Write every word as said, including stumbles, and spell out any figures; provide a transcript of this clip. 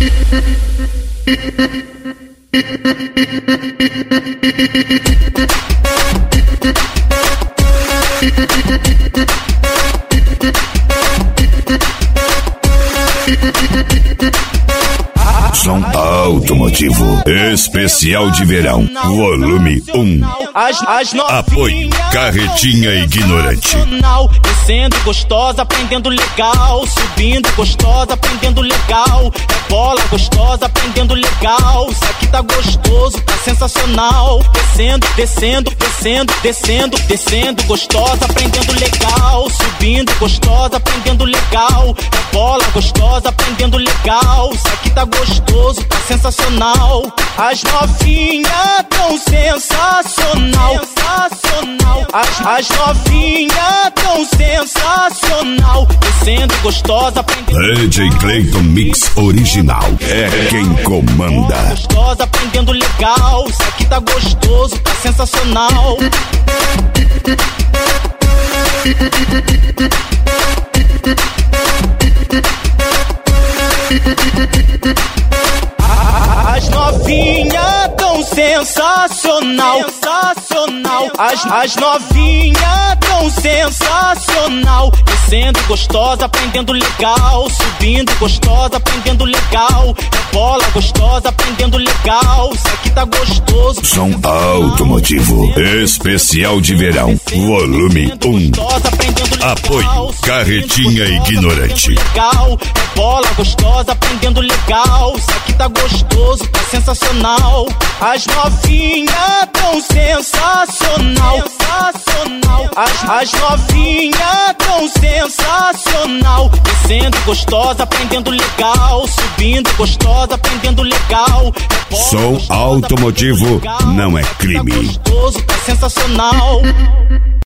Som automotivo especial de verão, volume um. Apoio Carretinha Ignorante. Descendo gostosa, aprendendo legal. Subindo gostosa, aprendendo legal. É bola gostosa, aprendendo legal. Isso aqui tá gostoso, tá sensacional. Descendo, descendo, descendo, descendo, descendo gostosa, aprendendo legal. Subindo gostosa, aprendendo legal. É bola gostosa, aprendendo legal. Isso aqui tá gostoso, tá sensacional. As novinhas tão sensacional, sensacional. As, as novinhas tão sensacional. Descendo gostosa, aprendendo D J Clayton Mix Original é quem comanda. Gostosa, aprendendo legal. Isso aqui tá gostoso, tá sensacional. As novinhas tão sensacional, sensacional. As, as novinhas tão sensacional. Descendo gostosa, aprendendo legal. Subindo gostosa, aprendendo legal. É bola gostosa, aprendendo legal. Isso aqui tá gostoso. Som automotivo especial de verão, volume um. Apoio Carretinha Ignorante. É bola gostosa, aprendendo legal. Isso aqui tá gostoso, tá sensacional. As novinhas tão sensacional, sensacional. As, as novinhas tão sensacional. Descendo gostosa, aprendendo legal. Subindo gostosa, aprendendo legal. É Som automotivo não é crime. Tá gostoso, tá sensacional.